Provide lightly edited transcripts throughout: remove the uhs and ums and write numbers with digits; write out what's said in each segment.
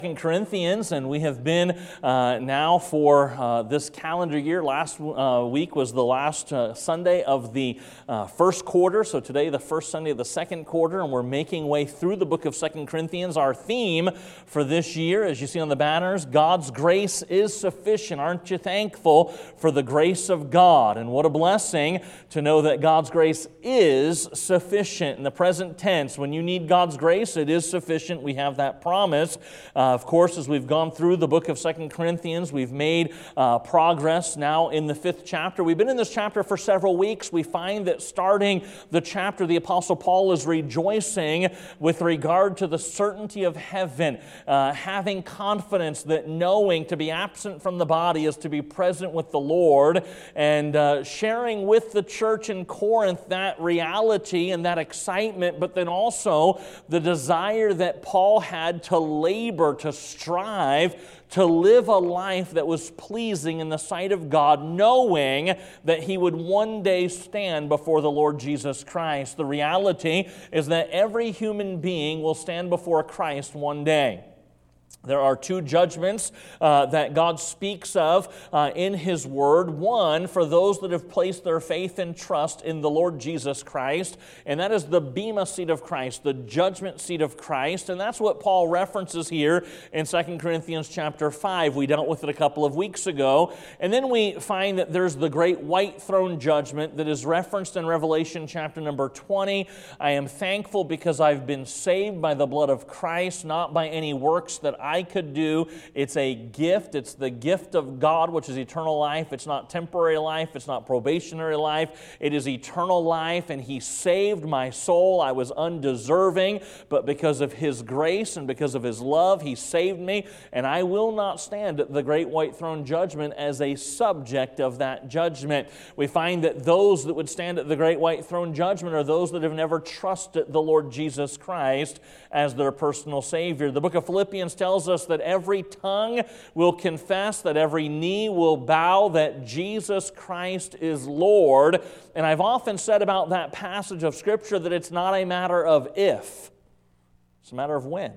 Corinthians, and we have been now for this calendar year. Last week was the last Sunday of the first quarter, so today the first Sunday of the second quarter, and we're making way through the book of 2 Corinthians. Our theme for this year, as you see on the banners, God's grace is sufficient. Aren't you thankful for the grace of God? And what a blessing to know that God's grace is sufficient. In the present tense, when you need God's grace, it is sufficient. We have that promise. Of course, as we've gone through the book of 2 Corinthians, we've made progress now in the 5th chapter. We've been in this chapter for several weeks. We find that starting the chapter, the Apostle Paul is rejoicing with regard to the certainty of heaven, having confidence that knowing to be absent from the body is to be present with the Lord, and sharing with the church in Corinth that reality and that excitement, but then also the desire that Paul had to labor, to strive to live a life that was pleasing in the sight of God, knowing that he would one day stand before the Lord Jesus Christ. The reality is that every human being will stand before Christ one day. There are two judgments that God speaks of in His Word. One, for those that have placed their faith and trust in the Lord Jesus Christ, and that is the bema seat of Christ, the judgment seat of Christ, and that's what Paul references here in 2 Corinthians chapter 5. We dealt with it a couple of weeks ago, and then we find that there's the great white throne judgment that is referenced in Revelation chapter number 20. I am thankful because I've been saved by the blood of Christ, not by any works that I could do. It's a gift. It's the gift of God, which is eternal life. It's not temporary life. It's not probationary life. It is eternal life, and He saved my soul. I was undeserving, but because of His grace and because of His love, He saved me, and I will not stand at the great white throne judgment as a subject of that judgment. We find that those that would stand at the great white throne judgment are those that have never trusted the Lord Jesus Christ as their personal Savior. The book of Philippians tells us that every tongue will confess, that every knee will bow, that Jesus Christ is Lord. And I've often said about that passage of Scripture that it's not a matter of if, it's a matter of when.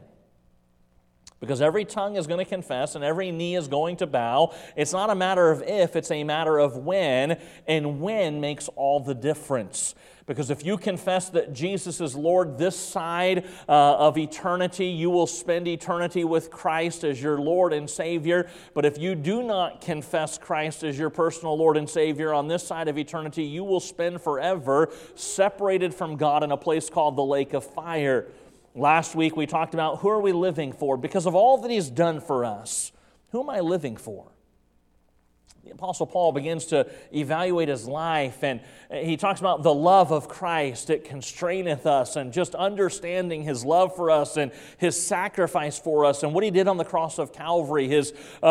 Because every tongue is going to confess and every knee is going to bow. It's not a matter of if, it's a matter of when, and when makes all the difference. Because if you confess that Jesus is Lord this side of eternity, you will spend eternity with Christ as your Lord and Savior. But if you do not confess Christ as your personal Lord and Savior on this side of eternity, you will spend forever separated from God in a place called the lake of fire. Last week we talked about who are we living for? Because of all that He's done for us, who am I living for? The Apostle Paul begins to evaluate his life, and he talks about the love of Christ. It constraineth us, and just understanding His love for us and His sacrifice for us and what He did on the cross of Calvary, His,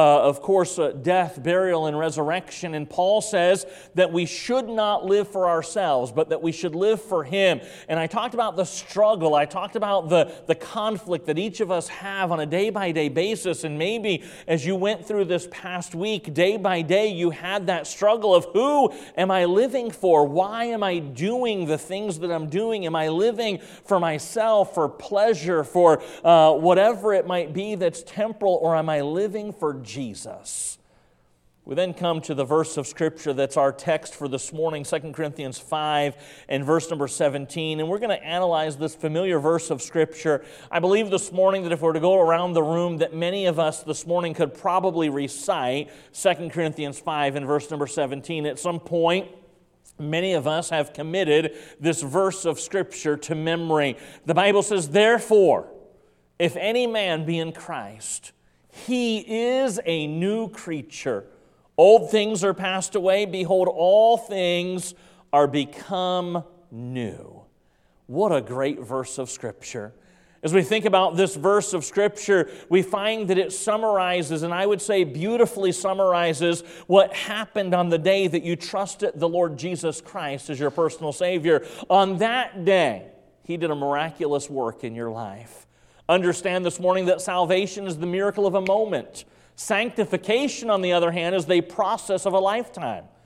death, burial, and resurrection. And Paul says that we should not live for ourselves, but that we should live for Him. And I talked about the struggle. I talked about the conflict that each of us have on a day-by-day basis. And maybe as you went through this past week, day by day, you had that struggle of who am I living for? Why am I doing the things that I'm doing? Am I living for myself, for pleasure, for whatever it might be that's temporal, or am I living for Jesus? We then come to the verse of Scripture that's our text for this morning, 2 Corinthians 5 and verse number 17. And we're going to analyze this familiar verse of Scripture. I believe this morning that if we were to go around the room, that many of us this morning could probably recite 2 Corinthians 5 and verse number 17. At some point, many of us have committed this verse of Scripture to memory. The Bible says, "Therefore, if any man be in Christ, he is a new creature. Old things are passed away. Behold, all things are become new." What a great verse of Scripture. As we think about this verse of Scripture, we find that it summarizes, and I would say beautifully summarizes, what happened on the day that you trusted the Lord Jesus Christ as your personal Savior. On that day, He did a miraculous work in your life. Understand this morning that salvation is the miracle of a moment. Sanctification, on the other hand, is the process of a lifetime.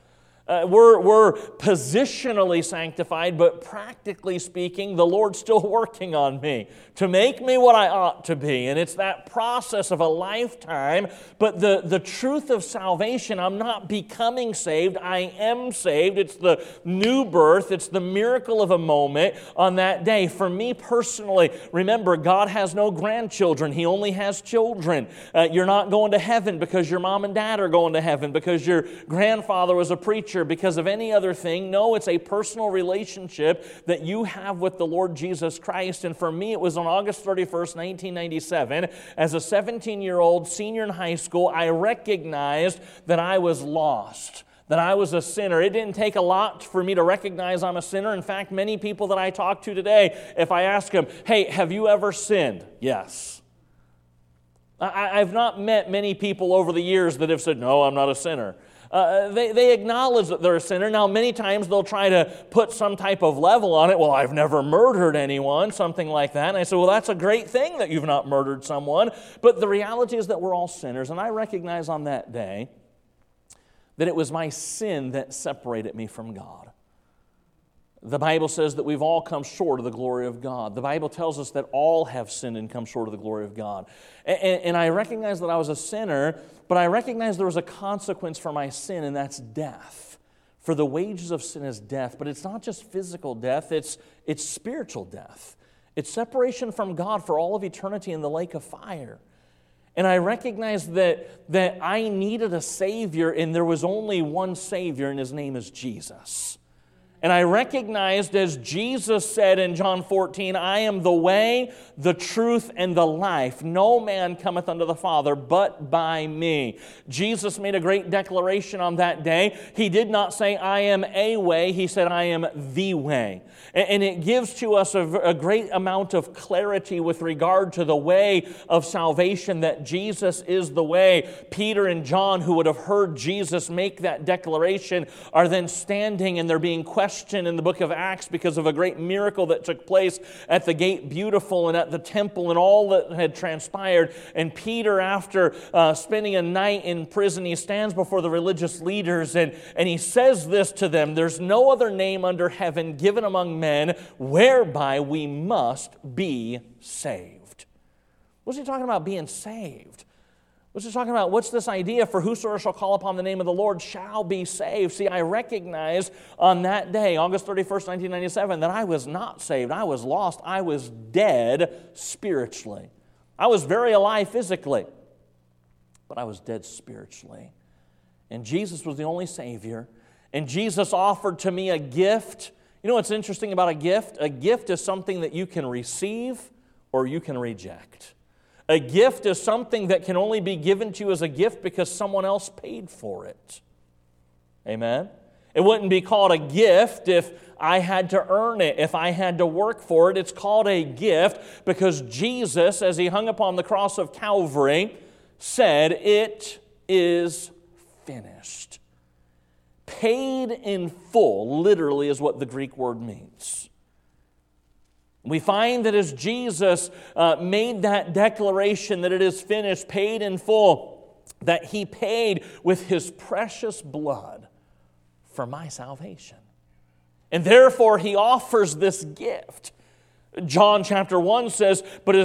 We're positionally sanctified, but practically speaking, the Lord's still working on me to make me what I ought to be. And it's that process of a lifetime. But the truth of salvation, I'm not becoming saved, I am saved. It's the new birth. It's the miracle of a moment on that day. For me personally, remember, God has no grandchildren. He only has children. You're not going to heaven because your mom and dad are going to heaven, because your grandfather was a preacher, because of any other thing. No, it's a personal relationship that you have with the Lord Jesus Christ. And for me, it was on August 31st, 1997. As a 17-year-old senior in high school, I recognized that I was lost, that I was a sinner. It didn't take a lot for me to recognize I'm a sinner. In fact, many people that I talk to today, if I ask them, hey, have you ever sinned? Yes. I've not met many people over the years that have said, no, I'm not a sinner. They acknowledge that they're a sinner. Now, many times they'll try to put some type of level on it. Well, I've never murdered anyone, something like that. And I say, well, that's a great thing that you've not murdered someone. But the reality is that we're all sinners. And I recognize on that day that it was my sin that separated me from God. The Bible says that we've all come short of the glory of God. The Bible tells us that all have sinned and come short of the glory of God. And I recognize that I was a sinner, but I recognize there was a consequence for my sin, and that's death. For the wages of sin is death. But it's not just physical death, it's spiritual death. It's separation from God for all of eternity in the lake of fire. And I recognized that I needed a Savior, and there was only one Savior, and His name is Jesus. And I recognized, as Jesus said in John 14, I am the way, the truth, and the life. No man cometh unto the Father but by me. Jesus made a great declaration on that day. He did not say, I am a way. He said, I am the way. And it gives to us a great amount of clarity with regard to the way of salvation, that Jesus is the way. Peter and John, who would have heard Jesus make that declaration, are then standing and they're being questioned in the book of Acts because of a great miracle that took place at the Gate Beautiful and at the temple and all that had transpired. And Peter, after spending a night in prison, he stands before the religious leaders and he says this to them: there's no other name under heaven given among men whereby we must be saved. What's he talking about, being saved? What's he talking about? What's this idea? For whosoever shall call upon the name of the Lord shall be saved. See, I recognize on that day, August 31st, 1997, that I was not saved. I was lost. I was dead spiritually. I was very alive physically, but I was dead spiritually. And Jesus was the only Savior. And Jesus offered to me a gift. You know what's interesting about a gift? A gift is something that you can receive or you can reject. A gift is something that can only be given to you as a gift because someone else paid for it. Amen? It wouldn't be called a gift if I had to earn it, if I had to work for it. It's called a gift because Jesus, as He hung upon the cross of Calvary, said, "It is finished." Paid in full, literally, is what the Greek word means. We find that as Jesus made that declaration that it is finished, paid in full, that He paid with His precious blood for my salvation. And therefore He offers this gift. John chapter 1 says,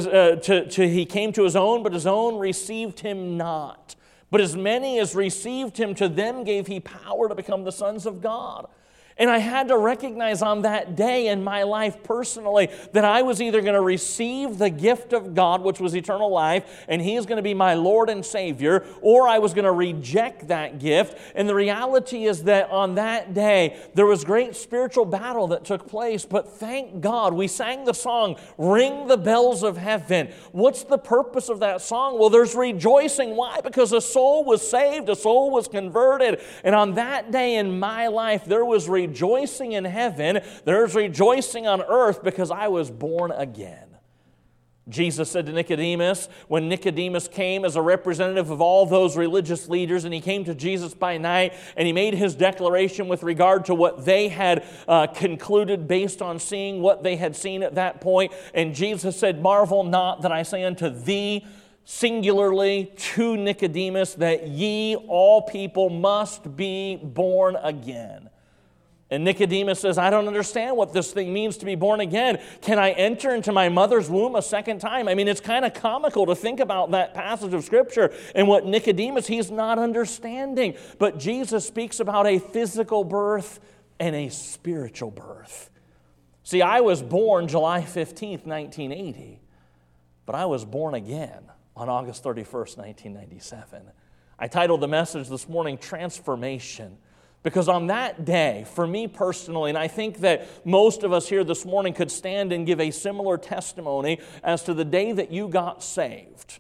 He came to His own, but His own received Him not. But as many as received Him, to them gave He power to become the sons of God. And I had to recognize on that day in my life personally that I was either going to receive the gift of God, which was eternal life, and He is going to be my Lord and Savior, or I was going to reject that gift. And the reality is that on that day, there was great spiritual battle that took place. But thank God, we sang the song, "Ring the Bells of Heaven." What's the purpose of that song? Well, there's rejoicing. Why? Because a soul was saved, a soul was converted. And on that day in my life, there was rejoicing in heaven, there's rejoicing on earth because I was born again. Jesus said to Nicodemus, when Nicodemus came as a representative of all those religious leaders, and he came to Jesus by night, and he made his declaration with regard to what they had concluded based on seeing what they had seen at that point. And Jesus said, "Marvel not that I say unto thee, singularly to Nicodemus that ye, all people, must be born again. And Nicodemus says, I don't understand what this thing means to be born again. Can I enter into my mother's womb a second time? I mean, it's kind of comical to think about that passage of Scripture and what Nicodemus, he's not understanding. But Jesus speaks about a physical birth and a spiritual birth. See, I was born July 15th, 1980, but I was born again on August 31st, 1997. I titled the message this morning, Transformation. Because on that day, for me personally, and I think that most of us here this morning could stand and give a similar testimony as to the day that you got saved.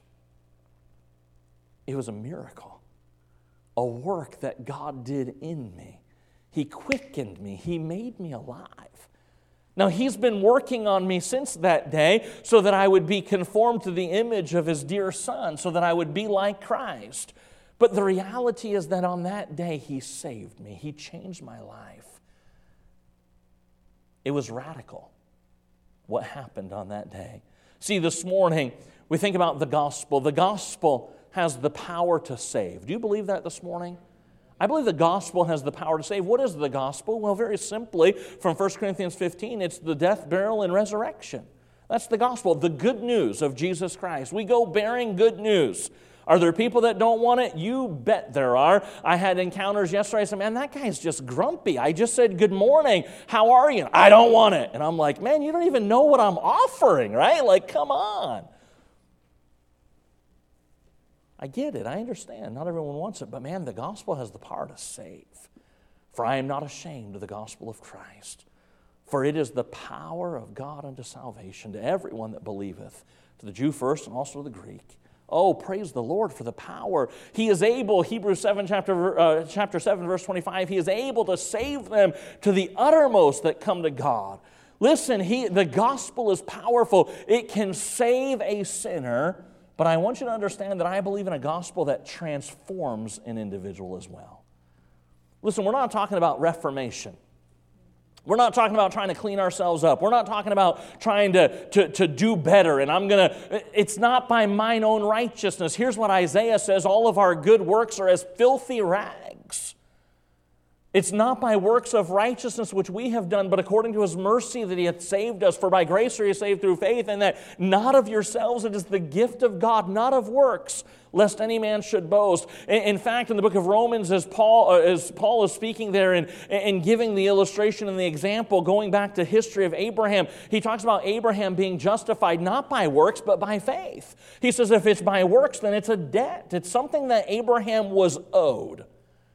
It was a miracle, a work that God did in me. He quickened me. He made me alive. Now, He's been working on me since that day so that I would be conformed to the image of His dear Son, so that I would be like Christ. But the reality is that on that day, He saved me. He changed my life. It was radical what happened on that day. See, this morning, we think about the gospel. The gospel has the power to save. Do you believe that this morning? I believe the gospel has the power to save. What is the gospel? Well, very simply, from 1 Corinthians 15, it's the death, burial, and resurrection. That's the gospel, the good news of Jesus Christ. We go bearing good news. Are there people that don't want it? You bet there are. I had encounters yesterday. I said, man, that guy's just grumpy. I just said, good morning. How are you? I don't want it. And I'm like, man, you don't even know what I'm offering, right? Like, come on. I get it. I understand. Not everyone wants it. But man, the gospel has the power to save. For I am not ashamed of the gospel of Christ. For it is the power of God unto salvation to everyone that believeth, to the Jew first and also to the Greek. Oh, praise the Lord for the power. He is able, Hebrews 7, chapter 7, verse 25, He is able to save them to the uttermost that come to God. Listen, the gospel is powerful. It can save a sinner, but I want you to understand that I believe in a gospel that transforms an individual as well. Listen, we're not talking about reformation. We're not talking about trying to clean ourselves up. We're not talking about trying to do better. And it's not by mine own righteousness. Here's what Isaiah says, all of our good works are as filthy rags. It's not by works of righteousness which we have done, but according to His mercy that He hath saved us. For by grace are you saved through faith, and that not of yourselves, it is the gift of God, not of works, lest any man should boast. In fact, in the book of Romans, as Paul is speaking there and giving the illustration and the example, going back to history of Abraham, he talks about Abraham being justified not by works, but by faith. He says if it's by works, then it's a debt. It's something that Abraham was owed.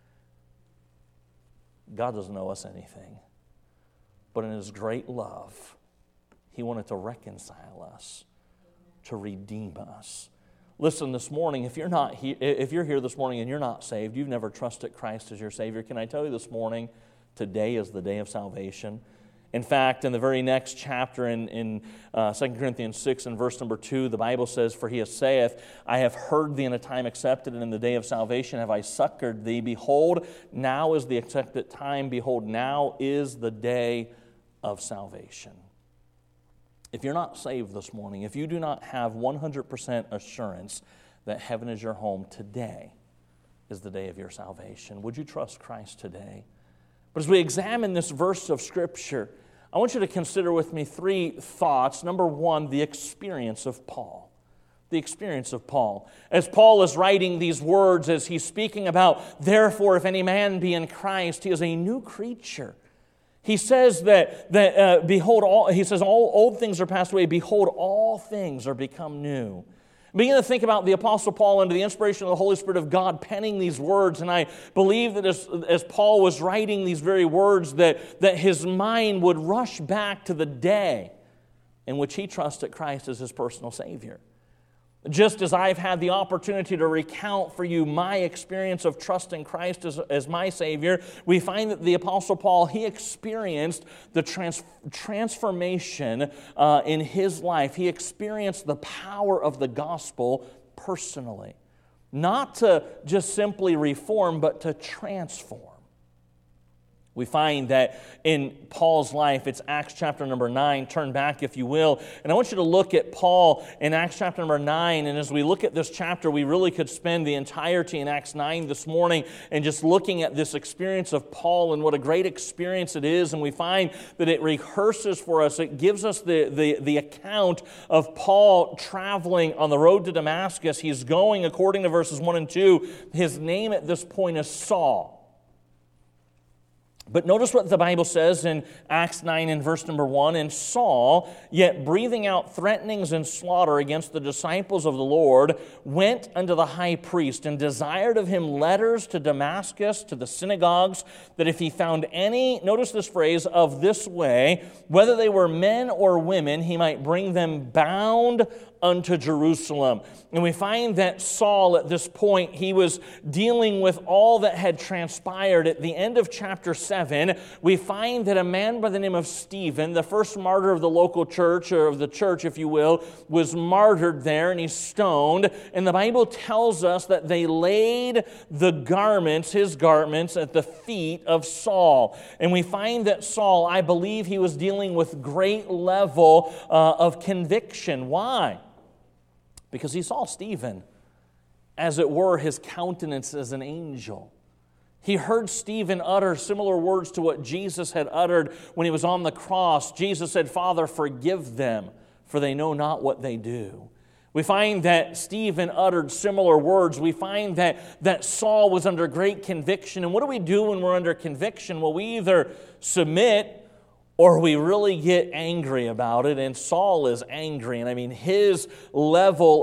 God doesn't owe us anything. But in His great love, He wanted to reconcile us, to redeem us. Listen, this morning, if you're here this morning and you're not saved, you've never trusted Christ as your Savior, can I tell you this morning, today is the day of salvation. In fact, in the very next chapter in 2 Corinthians 6 and verse number 2, the Bible says, for He saith, I have heard thee in a time accepted, and in the day of salvation have I succored thee. Behold, now is the accepted time. Behold, now is the day of salvation. If you're not saved this morning, if you do not have 100% assurance that heaven is your home, today is the day of your salvation. Would you trust Christ today? But as we examine this verse of Scripture, I want you to consider with me three thoughts. Number one, the experience of Paul. The experience of Paul. As Paul is writing these words, as he's speaking about, therefore, if any man be in Christ, he is a new creature. He says behold, all old things are passed away. Behold, all things are become new. Begin to think about the Apostle Paul under the inspiration of the Holy Spirit of God penning these words, and I believe that as Paul was writing these very words, that his mind would rush back to the day in which he trusted Christ as his personal Savior. Just as I've had the opportunity to recount for you my experience of trusting Christ as my Savior, we find that the Apostle Paul, he experienced the transformation in his life. He experienced the power of the gospel personally. Not to just simply reform, but to transform. We find that in Paul's life, it's Acts chapter number 9. Turn back, if you will. And I want you to look at Paul in Acts chapter number 9. And as we look at this chapter, we really could spend the entirety in Acts 9 this morning and just looking at this experience of Paul and what a great experience it is. And we find that it rehearses for us. It gives us the account of Paul traveling on the road to Damascus. He's going, according to verses 1 and 2, his name at this point is Saul. But notice what the Bible says in Acts 9 and verse number 1. And Saul, yet breathing out threatenings and slaughter against the disciples of the Lord, went unto the high priest and desired of him letters to Damascus, to the synagogues, that if he found any, notice this phrase, of this way, whether they were men or women, he might bring them bound unto Jerusalem. And we find that Saul at this point, he was dealing with all that had transpired. At the end of chapter 7, we find that a man by the name of Stephen, the first martyr of the local church, or of the church, if you will, was martyred there, and he's stoned. And the Bible tells us that they laid the garments, his garments, at the feet of Saul. And we find that Saul, I believe he was dealing with great level of conviction. Why? Because he saw Stephen, as it were, his countenance as an angel. He heard Stephen utter similar words to what Jesus had uttered when he was on the cross. Jesus said, Father, forgive them, for they know not what they do. We find that Stephen uttered similar words. We find that Saul was under great conviction. And what do we do when we're under conviction? Well, we either submit or we really get angry about it, and Saul is angry. And I mean, his level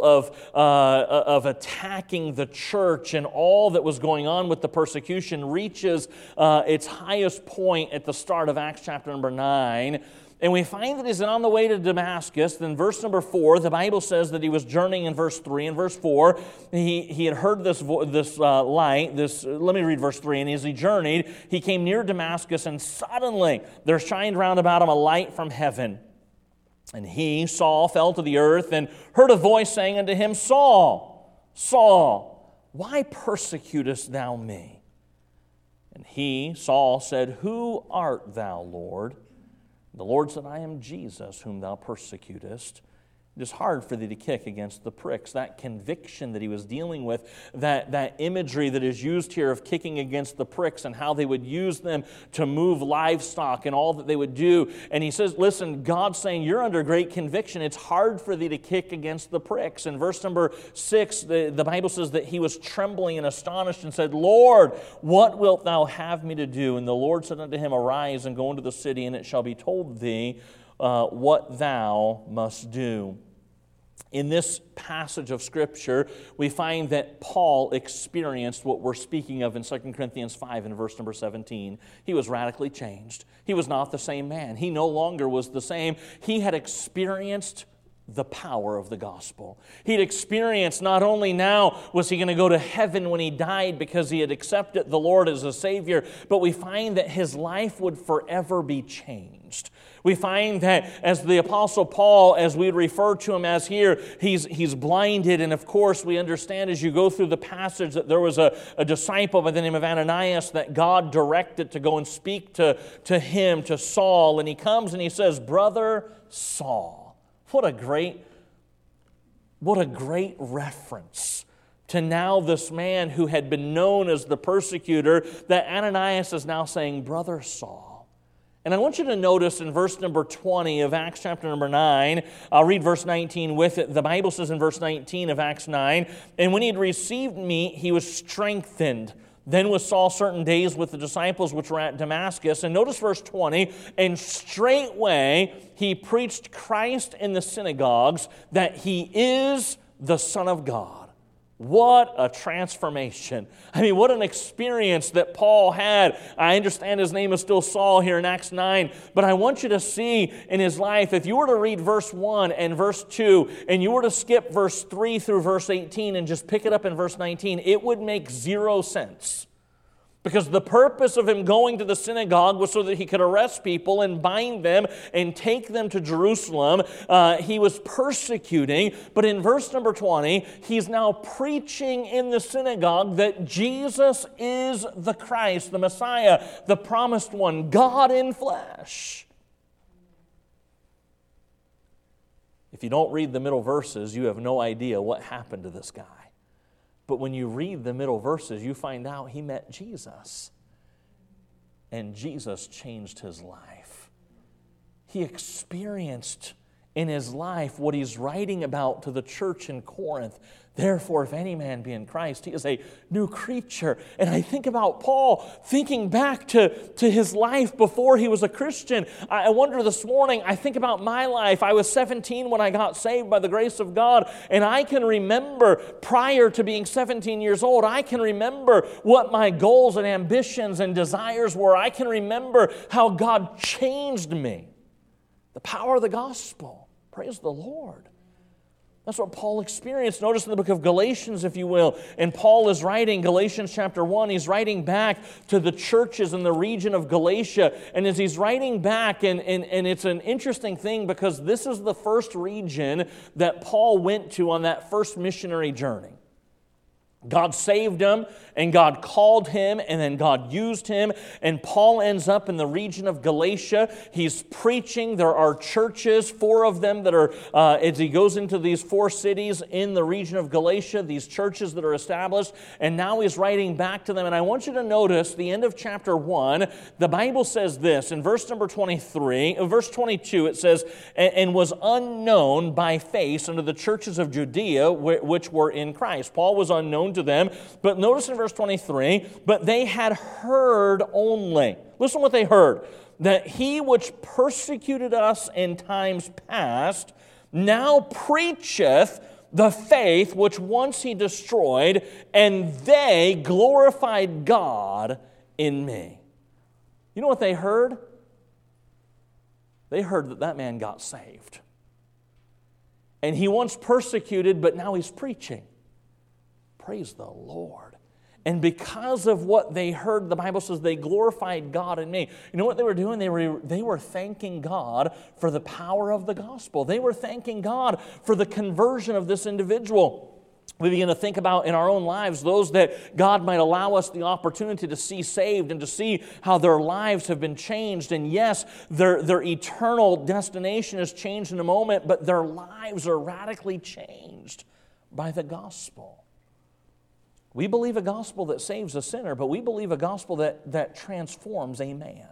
of attacking the church and all that was going on with the persecution reaches its highest point at the start of Acts chapter number 9. And we find that he's on the way to Damascus. Then verse number 4, the Bible says that he was journeying in verse 3. In verse 4, he had heard this light. Let me read verse 3. And as he journeyed, he came near Damascus, and suddenly there shined round about him a light from heaven. And he, Saul, fell to the earth and heard a voice saying unto him, Saul, Saul, why persecutest thou me? And he, Saul, said, Who art thou, Lord? The Lord said, I am Jesus, whom thou persecutest. It is hard for thee to kick against the pricks. That conviction that he was dealing with, that imagery that is used here of kicking against the pricks and how they would use them to move livestock and all that they would do. And he says, listen, God's saying, you're under great conviction. It's hard for thee to kick against the pricks. In verse number 6, the Bible says that he was trembling and astonished and said, Lord, what wilt thou have me to do? And the Lord said unto him, Arise and go into the city, and it shall be told thee what thou must do. In this passage of Scripture, we find that Paul experienced what we're speaking of in 2 Corinthians 5 and verse number 17. He was radically changed. He was not the same man. He no longer was the same. He had experienced the power of the gospel. He'd experienced not only now was he going to go to heaven when he died because he had accepted the Lord as a Savior, but we find that his life would forever be changed. We find that as the Apostle Paul, as we refer to him as here, he's blinded. And of course, we understand as you go through the passage that there was a disciple by the name of Ananias that God directed to go and speak to him, to Saul. And he comes and he says, Brother Saul. What a great reference to now this man who had been known as the persecutor, that Ananias is now saying, Brother Saul. And I want you to notice in verse number 20 of Acts chapter number 9, I'll read verse 19 with it. The Bible says in verse 19 of Acts 9, And when he had received me, he was strengthened. Then was Saul certain days with the disciples which were at Damascus. And notice verse 20, And straightway he preached Christ in the synagogues, that he is the Son of God. What a transformation. I mean, what an experience that Paul had. I understand his name is still Saul here in Acts 9, but I want you to see in his life, if you were to read verse 1 and verse 2, and you were to skip verse 3 through verse 18 and just pick it up in verse 19, it would make zero sense. Because the purpose of him going to the synagogue was so that he could arrest people and bind them and take them to Jerusalem. He was persecuting. But in verse number 20, he's now preaching in the synagogue that Jesus is the Christ, the Messiah, the promised one, God in flesh. If you don't read the middle verses, you have no idea what happened to this guy. But when you read the middle verses, you find out he met Jesus. And Jesus changed his life. He experienced in his life what he's writing about to the church in Corinth. Therefore, if any man be in Christ, he is a new creature. And I think about Paul thinking back to his life before he was a Christian. I wonder this morning, I think about my life. I was 17 when I got saved by the grace of God. And I can remember prior to being 17 years old, I can remember what my goals and ambitions and desires were. I can remember how God changed me. The power of the gospel. Praise the Lord. That's what Paul experienced. Notice in the book of Galatians, if you will, and Paul is writing, Galatians chapter 1, he's writing back to the churches in the region of Galatia. And as he's writing back, and it's an interesting thing because this is the first region that Paul went to on that first missionary journey. God saved him, and God called him, and then God used him, and Paul ends up in the region of Galatia. He's preaching. There are churches, 4 of them that are, as he goes into these 4 cities in the region of Galatia, these churches that are established, and now he's writing back to them. And I want you to notice the end of chapter 1, the Bible says this, in verse number 23, verse 22, it says, and was unknown by face unto the churches of Judea which were in Christ. Paul was unknown to them, but notice in verse 23, but they had heard only. Listen what they heard. That he which persecuted us in times past now preacheth the faith which once he destroyed, and they glorified God in me. You know what they heard? They heard that that man got saved. And he once persecuted, but now he's preaching. Praise the Lord. And because of what they heard, the Bible says they glorified God in me. You know what they were doing? They were thanking God for the power of the gospel. They were thanking God for the conversion of this individual. We begin to think about in our own lives those that God might allow us the opportunity to see saved and to see how their lives have been changed. And yes, their eternal destination is changed in a moment, but their lives are radically changed by the gospel. We believe a gospel that saves a sinner, but we believe a gospel that transforms a man.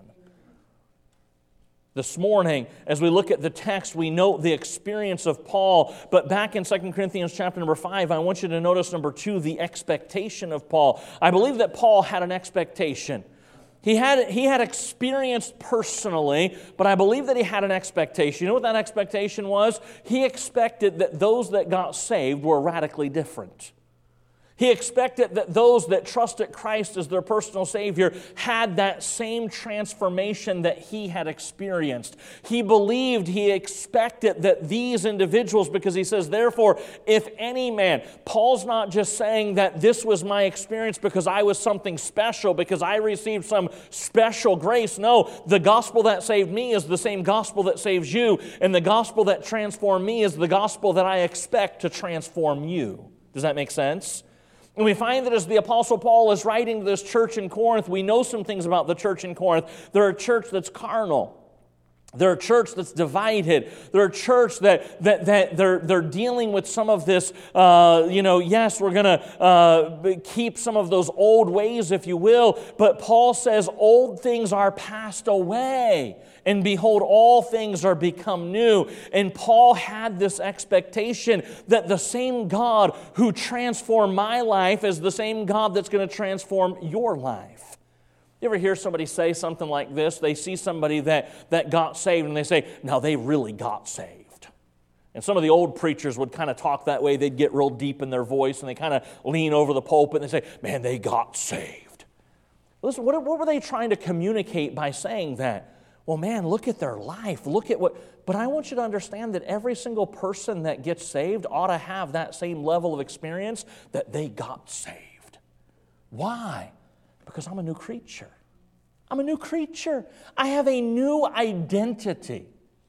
This morning, as we look at the text, we note the experience of Paul. But back in 2 Corinthians chapter number 5, I want you to notice number 2, the expectation of Paul. I believe that Paul had an expectation. He had experienced personally, but I believe that he had an expectation. You know what that expectation was? He expected that those that got saved were radically different. He expected that those that trusted Christ as their personal Savior had that same transformation that he had experienced. He believed, he expected that these individuals, because he says, therefore, if any man, Paul's not just saying that this was my experience because I was something special, because I received some special grace. No, the gospel that saved me is the same gospel that saves you, and the gospel that transformed me is the gospel that I expect to transform you. Does that make sense? And we find that as the Apostle Paul is writing to this church in Corinth, we know some things about the church in Corinth. They're a church that's carnal. They're a church that's divided. They're a church that they're dealing with some of this, yes, we're going to keep some of those old ways, if you will. But Paul says, old things are passed away. And behold, all things are become new. And Paul had this expectation that the same God who transformed my life is the same God that's going to transform your life. You ever hear somebody say something like this? They see somebody that got saved and they say, now they really got saved. And some of the old preachers would kind of talk that way. They'd get real deep in their voice and they kind of lean over the pulpit and they say, man, they got saved. Listen, what were they trying to communicate by saying that? Well, man, look at their life. Look at what... But I want you to understand that every single person that gets saved ought to have that same level of experience that they got saved. Why? Because I'm a new creature. I'm a new creature. I have a new identity.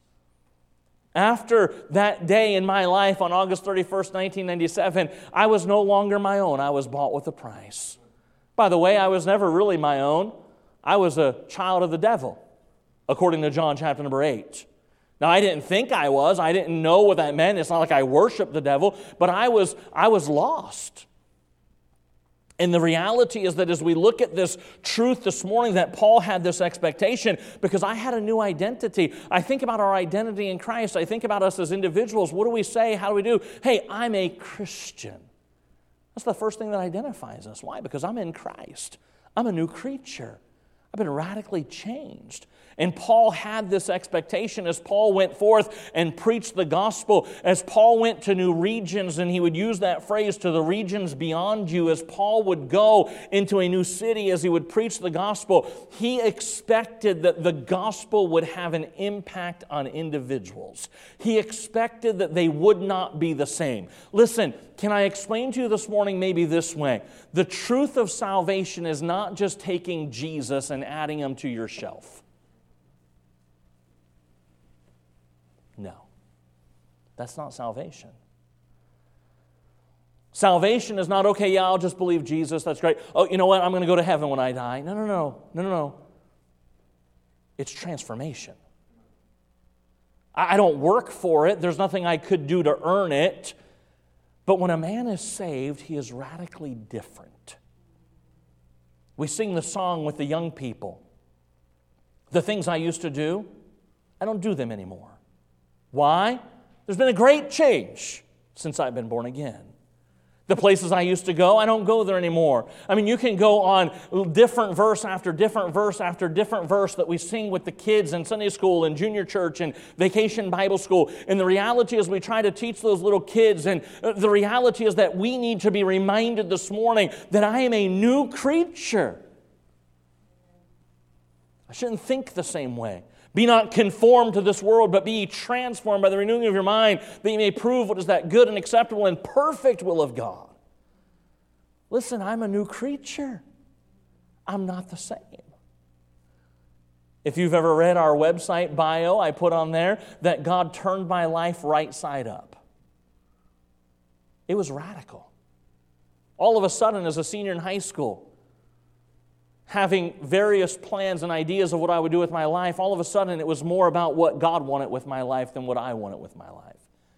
After that day in my life on August 31st, 1997, I was no longer my own. I was bought with a price. By the way, I was never really my own. I was a child of the devil, according to John chapter number 8. Now, I didn't think I was. I didn't know what that meant. It's not like I worshiped the devil, but I was lost. And the reality is that as we look at this truth this morning, that Paul had this expectation, because I had a new identity. I think about our identity in Christ. I think about us as individuals. What do we say? How do we do? Hey, I'm a Christian. That's the first thing that identifies us. Why? Because I'm in Christ. I'm a new creature. I've been radically changed. And Paul had this expectation as Paul went forth and preached the gospel, as Paul went to new regions, and he would use that phrase, to the regions beyond you, as Paul would go into a new city, as he would preach the gospel, he expected that the gospel would have an impact on individuals. He expected that they would not be the same. Listen, can I explain to you this morning maybe this way? The truth of salvation is not just taking Jesus and adding him to your shelf. No, that's not salvation. Salvation is not, okay, yeah, I'll just believe Jesus, that's great. Oh, you know what, I'm going to go to heaven when I die. No. It's transformation. I don't work for it. There's nothing I could do to earn it. But when a man is saved, he is radically different. We sing the song with the young people. The things I used to do, I don't do them anymore. Why? There's been a great change since I've been born again. The places I used to go, I don't go there anymore. I mean, you can go on different verse after different verse after different verse that we sing with the kids in Sunday school and junior church and vacation Bible school. And the reality is we try to teach those little kids, and the reality is that we need to be reminded this morning that I am a new creature. I shouldn't think the same way. Be not conformed to this world, but be transformed by the renewing of your mind, that you may prove what is that good and acceptable and perfect will of God. Listen, I'm a new creature. I'm not the same. If you've ever read our website bio, I put on there that God turned my life right side up. It was radical. All of a sudden, as a senior in high school, having various plans and ideas of what I would do with my life, all of a sudden it was more about what God wanted with my life than what I wanted with my life.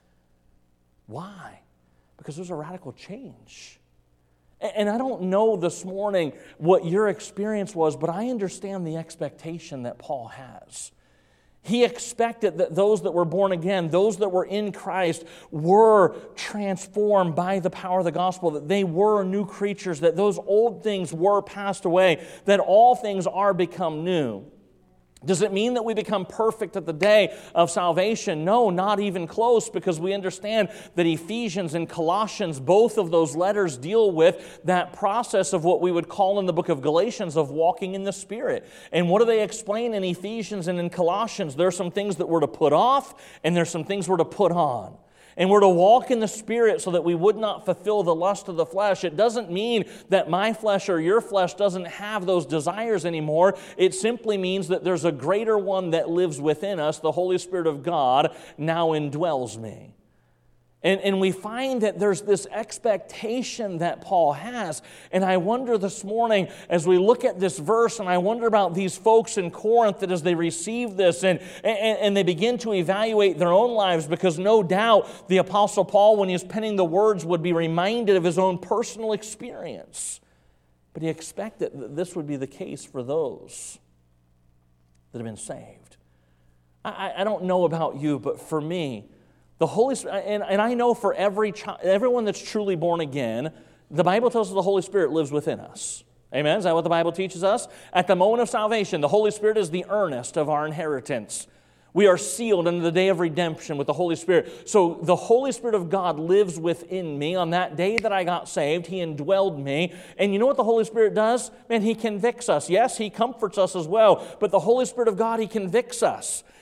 Why? Because there's a radical change. And I don't know this morning what your experience was, but I understand the expectation that Paul has. He expected that those that were born again, those that were in Christ, were transformed by the power of the gospel, that they were new creatures, that those old things were passed away, that all things are become new. Does it mean that we become perfect at the day of salvation? No, not even close, because we understand that Ephesians and Colossians, both of those letters deal with that process of what we would call in the book of Galatians of walking in the Spirit. And what do they explain in Ephesians and in Colossians? There are some things that we're to put off, and there's some things we're to put on. And we're to walk in the Spirit so that we would not fulfill the lust of the flesh. It doesn't mean that my flesh or your flesh doesn't have those desires anymore. It simply means that there's a greater one that lives within us. The Holy Spirit of God now indwells me. And we find that there's this expectation that Paul has. And I wonder this morning, as we look at this verse, and I wonder about these folks in Corinth, that as they receive this and they begin to evaluate their own lives, because no doubt the Apostle Paul, when he's penning the words, would be reminded of his own personal experience. But he expected that this would be the case for those that have been saved. I don't know about you, but for me, the Holy Spirit, and I know for everyone that's truly born again, the Bible tells us the Holy Spirit lives within us. Amen? Is that what the Bible teaches us? At the moment of salvation, the Holy Spirit is the earnest of our inheritance. We are sealed unto the day of redemption with the Holy Spirit. So the Holy Spirit of God lives within me. On that day that I got saved, He indwelled me. And you know what the Holy Spirit does? Man, He convicts us. Yes, He comforts us as well. But the Holy Spirit of God, He convicts us.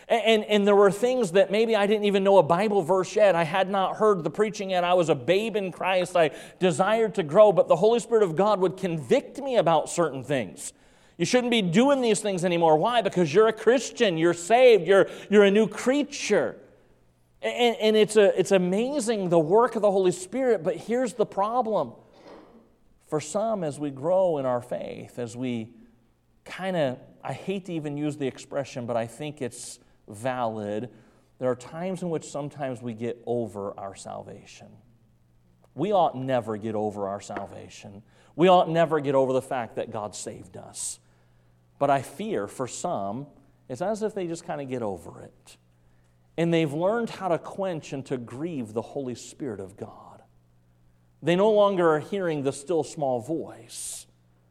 And there were things that maybe I didn't even know a Bible verse yet. I had not heard the preaching yet. I was a babe in Christ. I desired to grow, but the Holy Spirit of God would convict me about certain things. You shouldn't be doing these things anymore. Why? Because you're a Christian. You're saved. You're a new creature. And it's amazing the work of the Holy Spirit, but here's the problem. For some, as we grow in our faith, as we I hate to even use the expression, but I think it's valid, there are times in which sometimes we get over our salvation. We ought never get over our salvation. We ought never get over the fact that God saved us. But I fear for some, it's as if they just kind of get over it. And they've learned how to quench and to grieve the Holy Spirit of God. They no longer are hearing the still small voice.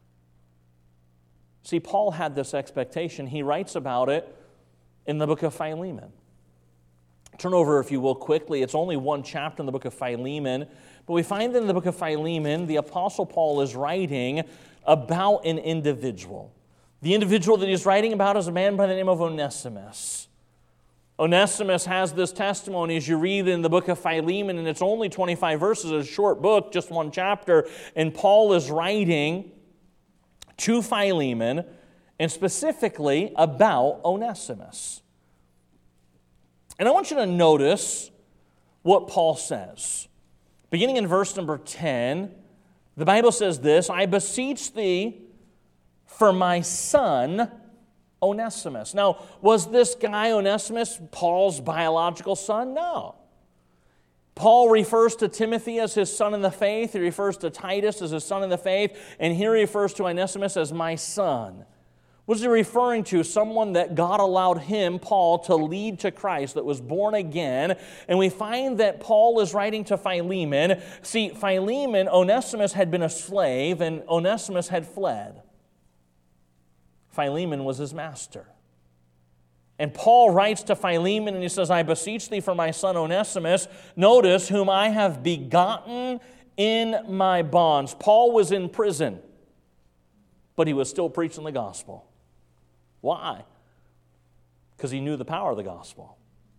See, Paul had this expectation. He writes about it in the book of Philemon. Turn over, if you will, quickly. It's only one chapter in the book of Philemon. But we find that in the book of Philemon, the Apostle Paul is writing about an individual. The individual that he's writing about is a man by the name of Onesimus. Onesimus has this testimony as you read in the book of Philemon, and it's only 25 verses, it's a short book, just one chapter, and Paul is writing to Philemon, and specifically about Onesimus. And I want you to notice what Paul says. Beginning in verse number 10, the Bible says this, I beseech thee for my son, Onesimus. Now, was this guy Onesimus Paul's biological son? No. Paul refers to Timothy as his son in the faith. He refers to Titus as his son in the faith. And here he refers to Onesimus as my son. What is he referring to? Someone that God allowed him, Paul, to lead to Christ, that was born again. And we find that Paul is writing to Philemon. See, Philemon, Onesimus had been a slave, and Onesimus had fled. Philemon was his master. And Paul writes to Philemon and he says, I beseech thee for my son Onesimus, notice, whom I have begotten in my bonds. Paul was in prison, but he was still preaching the gospel. Why? Because he knew the power of the gospel.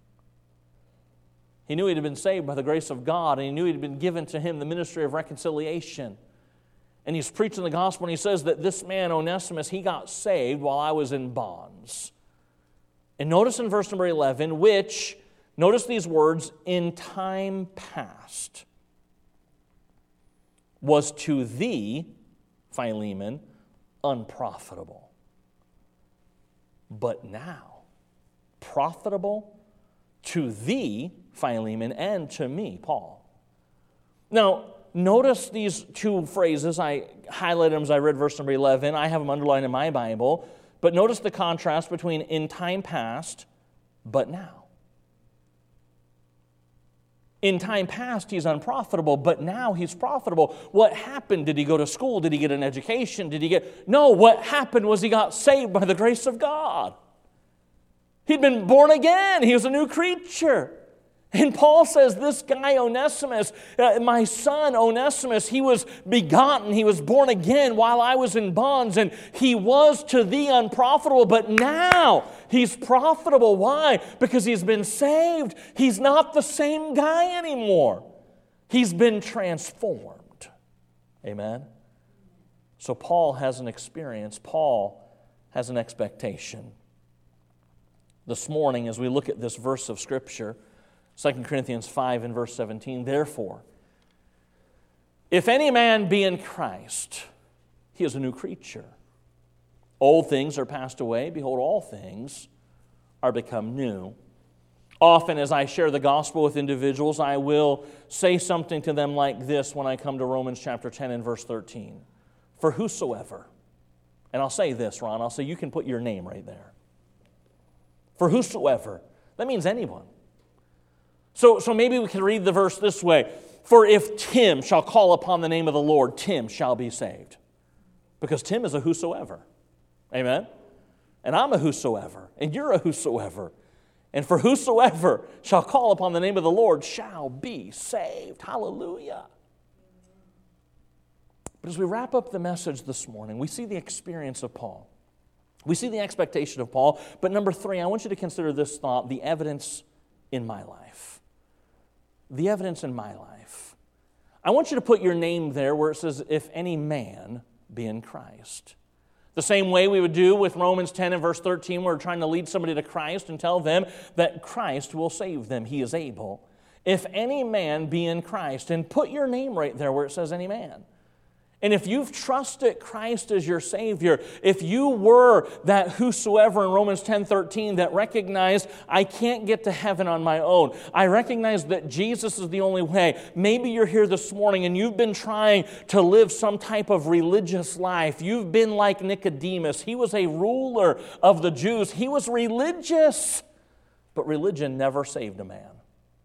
He knew he had been saved by the grace of God, and he knew he had been given to him the ministry of reconciliation. And he's preaching the gospel, and he says that this man, Onesimus, he got saved while I was in bonds. And notice in verse number 11, which, notice these words, in time past, was to thee, Philemon, unprofitable. But now, profitable to thee, Philemon, and to me, Paul. Now, notice these two phrases. I highlighted them as I read verse number 11. I have them underlined in my Bible. But notice the contrast between in time past, but now. In time past, he's unprofitable, but now he's profitable. What happened? Did he go to school? Did he get an education? No, what happened was he got saved by the grace of God. He'd been born again. He was a new creature. And Paul says, this guy Onesimus, my son Onesimus, he was begotten, he was born again while I was in bonds, and he was to thee unprofitable, but now he's profitable. Why? Because he's been saved. He's not the same guy anymore. He's been transformed. Amen? So Paul has an experience. Paul has an expectation. This morning, as we look at this verse of Scripture, 2 Corinthians 5 and verse 17, therefore, if any man be in Christ, he is a new creature. Old things are passed away. Behold, all things are become new. Often as I share the gospel with individuals, I will say something to them like this when I come to Romans chapter 10 and verse 13. For whosoever, and I'll say this, Ron, I'll say you can put your name right there. For whosoever, that means anyone. So maybe we can read the verse this way. For if Tim shall call upon the name of the Lord, Tim shall be saved. Because Tim is a whosoever. Amen? And I'm a whosoever. And you're a whosoever. And for whosoever shall call upon the name of the Lord shall be saved. Hallelujah. But as we wrap up the message this morning, we see the experience of Paul. We see the expectation of Paul, but number 3, I want you to consider this thought, the evidence in my life. The evidence in my life. I want you to put your name there where it says, if any man be in Christ. The same way we would do with Romans 10 and verse 13, we're trying to lead somebody to Christ and tell them that Christ will save them. He is able. If any man be in Christ, and put your name right there where it says any man. And if you've trusted Christ as your Savior, if you were that whosoever in Romans 10:13 that recognized, I can't get to heaven on my own. I recognize that Jesus is the only way. Maybe you're here this morning and you've been trying to live some type of religious life. You've been like Nicodemus. He was a ruler of the Jews. He was religious, but religion never saved a man.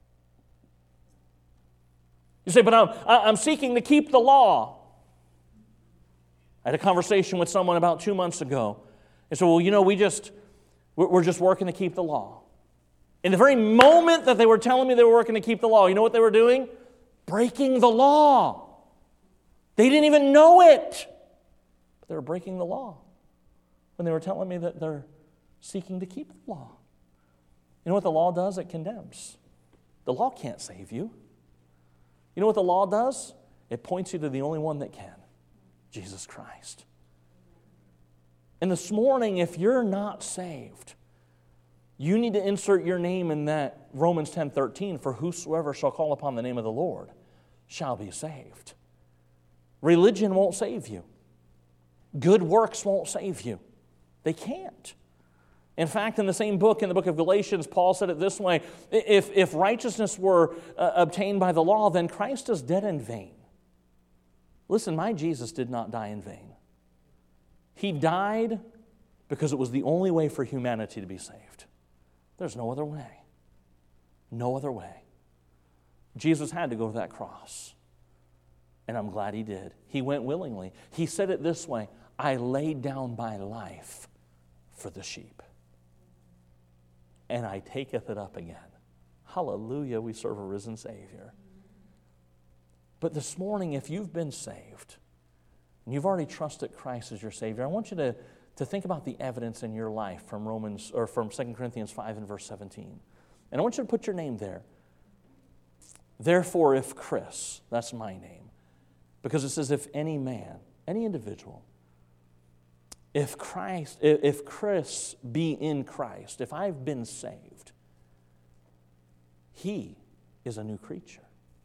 You say, but I'm seeking to keep the law. I had a conversation with someone about 2 months ago. And so, well, you know, we're just working to keep the law. In the very moment that they were telling me they were working to keep the law, you know what they were doing? Breaking the law. They didn't even know it. But they were breaking the law when they were telling me that they're seeking to keep the law. You know what the law does? It condemns. The law can't save you. You know what the law does? It points you to the only one that can. Jesus Christ. And this morning, if you're not saved, you need to insert your name in that Romans 10:13, for whosoever shall call upon the name of the Lord shall be saved. Religion won't save you. Good works won't save you. They can't. In fact, in the same book, in the book of Galatians, Paul said it this way, if righteousness were obtained by the law, then Christ is dead in vain. Listen, my Jesus did not die in vain. He died because it was the only way for humanity to be saved. There's no other way. No other way. Jesus had to go to that cross. And I'm glad He did. He went willingly. He said it this way, I laid down my life for the sheep. And I taketh it up again. Hallelujah, we serve a risen Savior. But this morning, if you've been saved, and you've already trusted Christ as your Savior, I want you to think about the evidence in your life from from 2 Corinthians 5 and verse 17. And I want you to put your name there. Therefore, if Chris, that's my name, because it says if any man, any individual, if Chris be in Christ, if I've been saved, he is a new creature.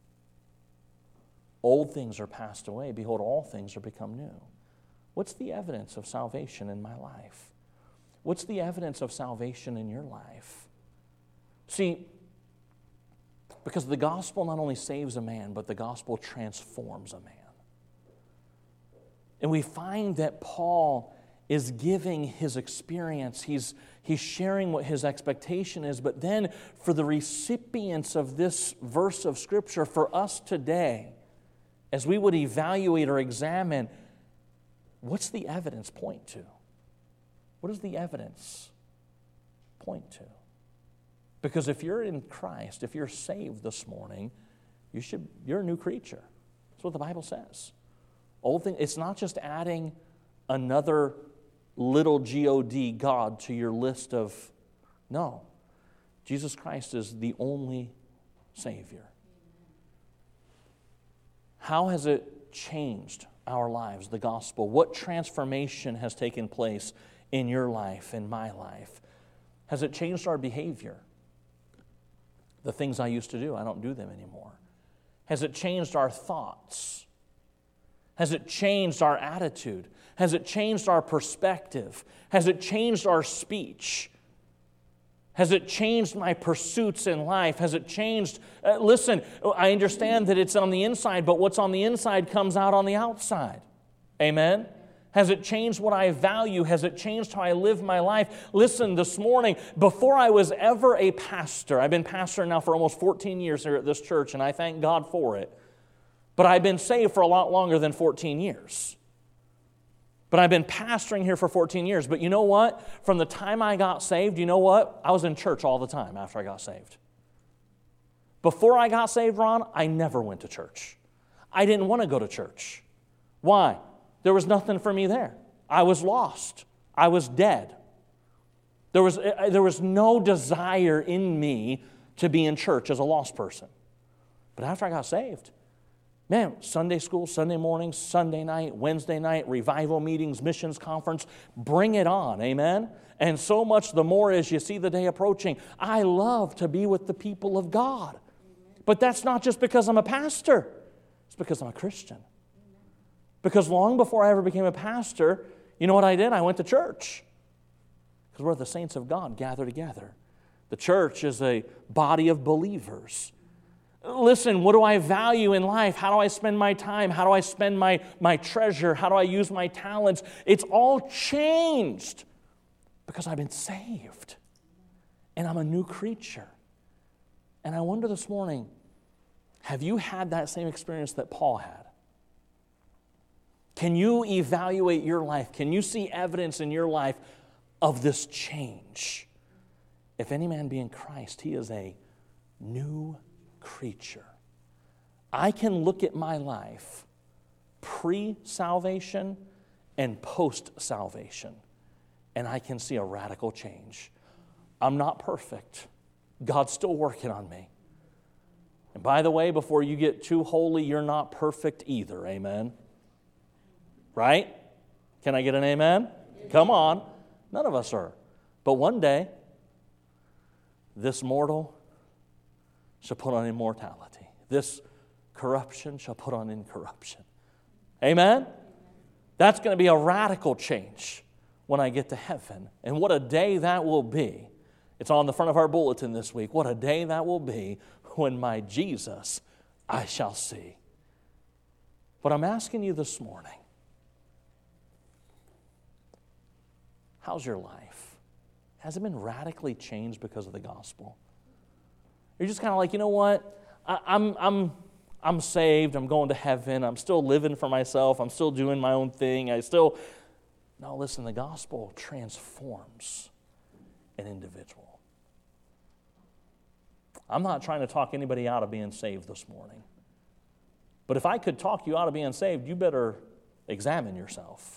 Old things are passed away. Behold, all things are become new. What's the evidence of salvation in my life? What's the evidence of salvation in your life? See, because the gospel not only saves a man, but the gospel transforms a man. And we find that Paul is giving his experience. He's sharing what his expectation is. But then for the recipients of this verse of Scripture, for us today, as we would evaluate or examine, what's the evidence point to? What does the evidence point to? Because if you're in Christ, if you're saved this morning, you're a new creature. That's what the Bible says. Old thing, it's not just adding another little God to your list of, no. Jesus Christ is the only Savior. How has it changed our lives, the gospel? What transformation has taken place in your life, in my life? Has it changed our behavior? The things I used to do, I don't do them anymore. Has it changed our thoughts? Has it changed our attitude? Has it changed our perspective? Has it changed our speech? Has it changed my pursuits in life? Has it changed? Listen, I understand that it's on the inside, but what's on the inside comes out on the outside. Amen? Has it changed what I value? Has it changed how I live my life? Listen, this morning, before I was ever a pastor, I've been pastor now for almost 14 years here at this church, and I thank God for it. But I've been saved for a lot longer than 14 years. But I've been pastoring here for 14 years. But you know what? From the time I got saved, you know what? I was in church all the time after I got saved. Before I got saved, Ron, I never went to church. I didn't want to go to church. Why? There was nothing for me there. I was lost. I was dead. There was no desire in me to be in church as a lost person. But after I got saved, man, Sunday school, Sunday morning, Sunday night, Wednesday night, revival meetings, missions conference, bring it on, amen? And so much the more as you see the day approaching, I love to be with the people of God. But that's not just because I'm a pastor. It's because I'm a Christian. Because long before I ever became a pastor, you know what I did? I went to church. Because where the saints of God gather together. The church is a body of believers. Listen, what do I value in life? How do I spend my time? How do I spend my treasure? How do I use my talents? It's all changed because I've been saved. And I'm a new creature. And I wonder this morning, have you had that same experience that Paul had? Can you evaluate your life? Can you see evidence in your life of this change? If any man be in Christ, he is a new creature. I can look at my life pre-salvation and post-salvation, and I can see a radical change. I'm not perfect. God's still working on me. And by the way, before you get too holy, you're not perfect either, amen? Right? Can I get an amen? Come on. None of us are. But one day, this mortal shall put on immortality. This corruption shall put on incorruption. Amen? That's going to be a radical change when I get to heaven. And what a day that will be. It's on the front of our bulletin this week. What a day that will be when my Jesus I shall see. But I'm asking you this morning, how's your life? Has it been radically changed because of the gospel? You're just kind of like, you know what? I'm saved. I'm going to heaven. I'm still living for myself. I'm still doing my own thing. No, listen, the gospel transforms an individual. I'm not trying to talk anybody out of being saved this morning. But if I could talk you out of being saved, you better examine yourself.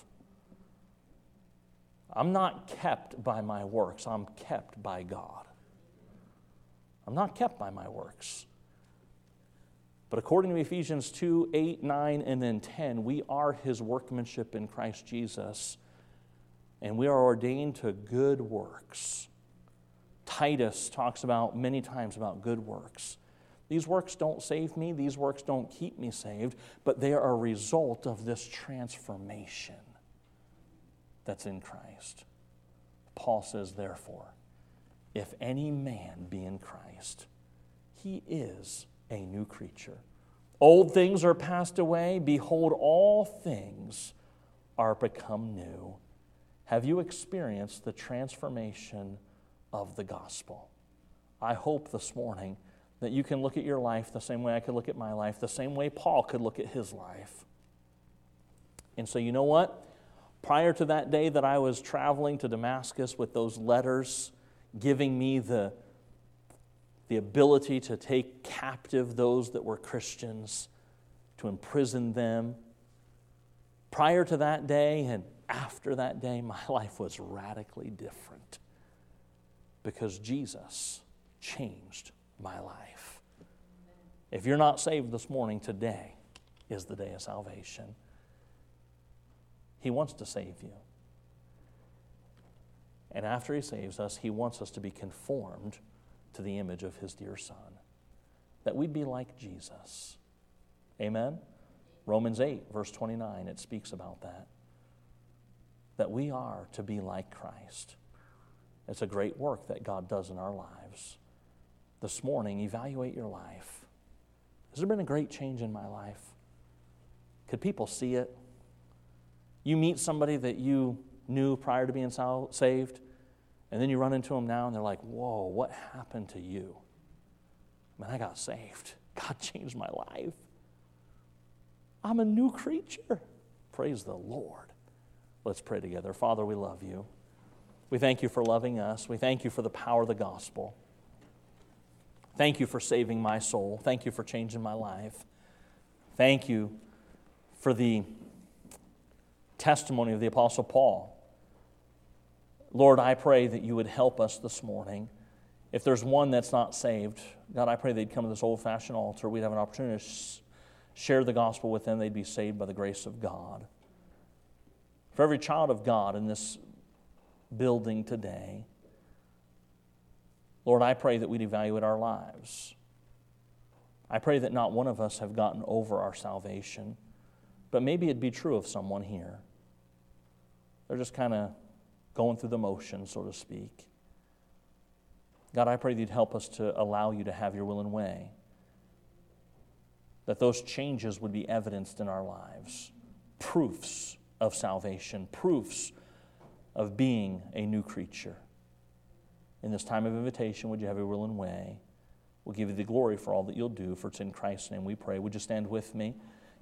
I'm not kept by my works. I'm kept by God. I'm not kept by my works. But according to Ephesians 2, 8, 9, and then 10, we are His workmanship in Christ Jesus, and we are ordained to good works. Titus talks about many times about good works. These works don't save me. These works don't keep me saved, but they are a result of this transformation that's in Christ. Paul says, therefore, if any man be in Christ, he is a new creature. Old things are passed away. Behold, all things are become new. Have you experienced the transformation of the gospel? I hope this morning that you can look at your life the same way I could look at my life, the same way Paul could look at his life. And so you know what? Prior to that day that I was traveling to Damascus with those letters giving me the ability to take captive those that were Christians, to imprison them, prior to that day and after that day, my life was radically different because Jesus changed my life. If you're not saved this morning, today is the day of salvation. He wants to save you. And after He saves us, He wants us to be conformed to the image of His dear Son, that we'd be like Jesus. Amen? Romans 8, verse 29, it speaks about that we are to be like Christ. It's a great work that God does in our lives. This morning, evaluate your life. Has there been a great change in my life? Could people see it? You meet somebody that you knew prior to being saved, and then you run into them now, and they're like, whoa, what happened to you? Man, I got saved. God changed my life. I'm a new creature. Praise the Lord. Let's pray together. Father, we love You. We thank You for loving us. We thank You for the power of the gospel. Thank You for saving my soul. Thank You for changing my life. Thank You for the testimony of the Apostle Paul, Lord, I pray that you would help us this morning. If there's one that's not saved, God, I pray they'd come to this old-fashioned altar. We'd have an opportunity to share the gospel with them. They'd be saved by the grace of God. For every child of God in this building today, Lord, I pray that we'd evaluate our lives. I pray that not one of us have gotten over our salvation, but maybe it'd be true of someone here. They're just kind of going through the motions, so to speak. God, I pray that you'd help us to allow you to have your will and way, that those changes would be evidenced in our lives, proofs of salvation, proofs of being a new creature. In this time of invitation, would you have your will and way? We'll give you the glory for all that you'll do, for it's in Christ's name we pray. Would you stand with me?